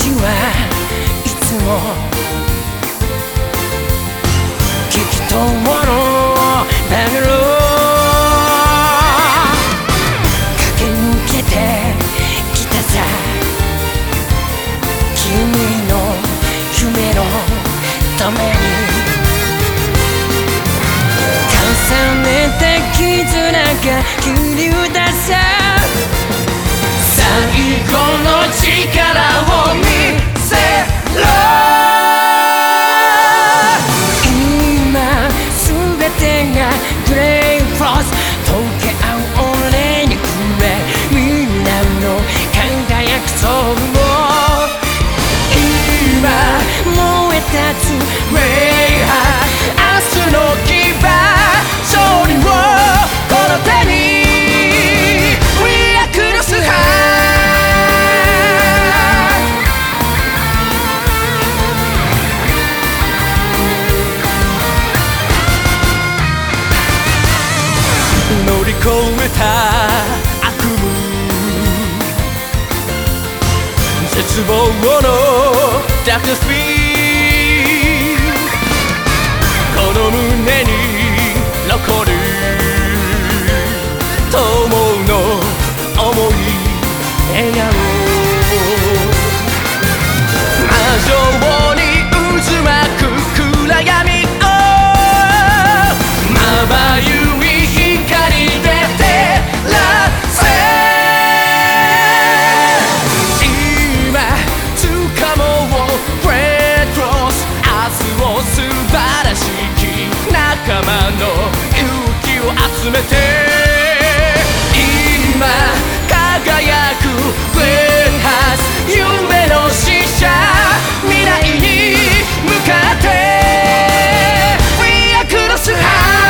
はいつも激闘のバグロ駆け抜けてきたさ君の夢のために重ねた絆が急ださ最後の力を見せろ今すべてがグレイフロス溶け合う俺にくれみんなの輝くソウルを今燃え立つレイハー明日の希望勝利をこの手に We are Cross High 乗り越えた悪夢絶望のダークスピードこの胸に残る友の想い笑顔魔性に渦巻く暗闇をまばゆい光で照らせ今掴もうブレッドロス明日を素晴らしき仲間の勇気を集めて今輝くブレンハス夢の使者未来に向かって We are Cross High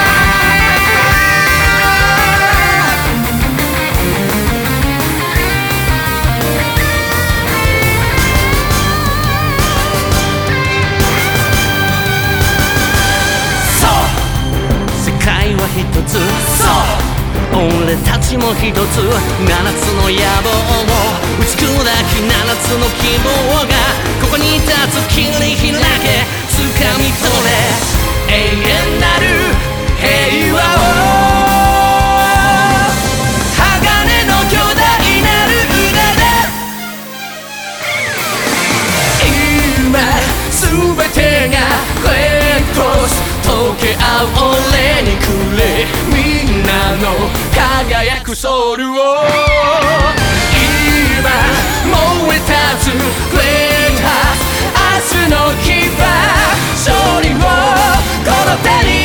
一つそう俺たちも一つ七つの野望を打ち砕き七つの希望がここに立つ切り開け掴み取れ永遠なる平和を鋼の巨大なる腕で今全てがレッドクロス溶け合う俺にくれみんなの輝くソウルを今燃え立つグレートハーツ明日の希望勝利をこの手に